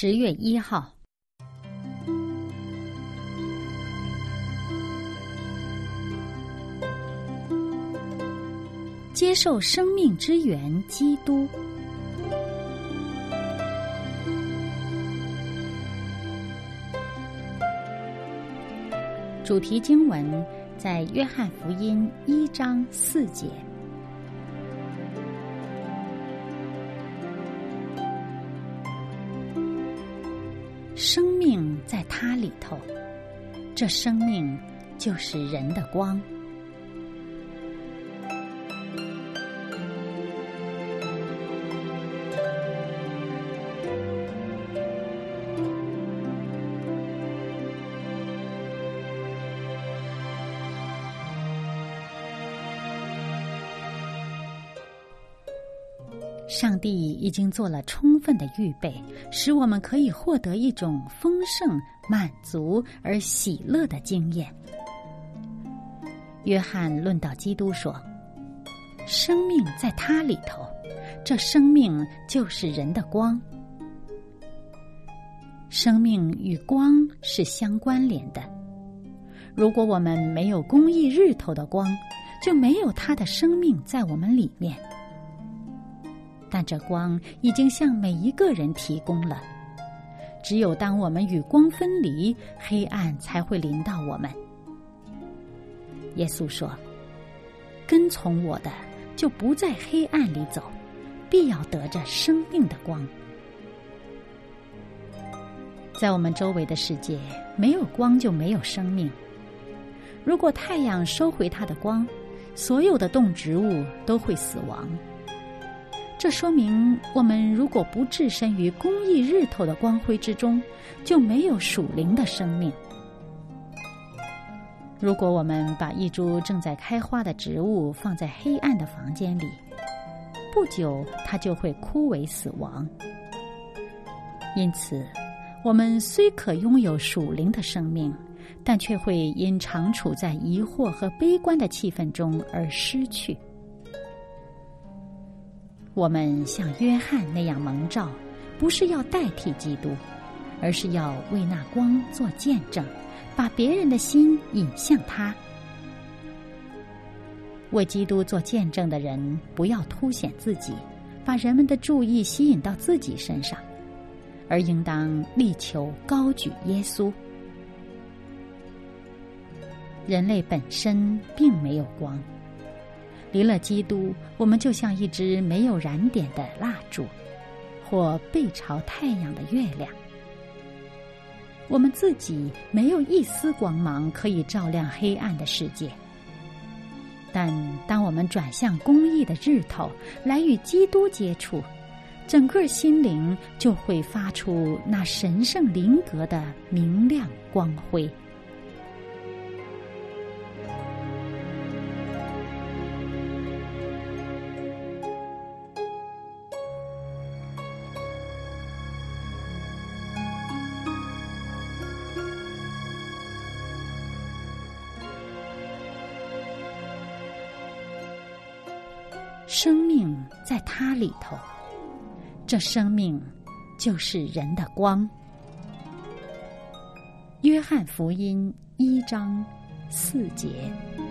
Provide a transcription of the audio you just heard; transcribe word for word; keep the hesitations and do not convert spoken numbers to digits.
十月一号，接受生命之源基督。主题经文在约翰福音一章四节。生命在他里头，这生命就是人的光。上帝已经做了充分的预备，使我们可以获得一种丰盛、满足而喜乐的经验。约翰论到基督说，生命在他里头，这生命就是人的光。生命与光是相关联的，如果我们没有公义日头的光，就没有他的生命在我们里面。但这光已经向每一个人提供了，只有当我们与光分离，黑暗才会临到我们。耶稣说，跟从我的就不在黑暗里走，必要得着生命的光。在我们周围的世界，没有光就没有生命。如果太阳收回它的光，所有的动植物都会死亡。这说明我们如果不置身于公义日头的光辉之中，就没有属灵的生命。如果我们把一株正在开花的植物放在黑暗的房间里，不久它就会枯萎死亡。因此，我们虽可拥有属灵的生命，但却会因常处在疑惑和悲观的气氛中而失去。我们像约翰那样蒙召，不是要代替基督，而是要为那光做见证，把别人的心引向他。为基督做见证的人，不要凸显自己，把人们的注意吸引到自己身上，而应当力求高举耶稣。人类本身并没有光，离了基督，我们就像一只没有燃点的蜡烛，或背朝太阳的月亮。我们自己没有一丝光芒可以照亮黑暗的世界，但当我们转向公义的日头，来与基督接触，整个心灵就会发出那神圣灵格的明亮光辉。生命在他里头，这生命就是人的光。约翰福音一章四节。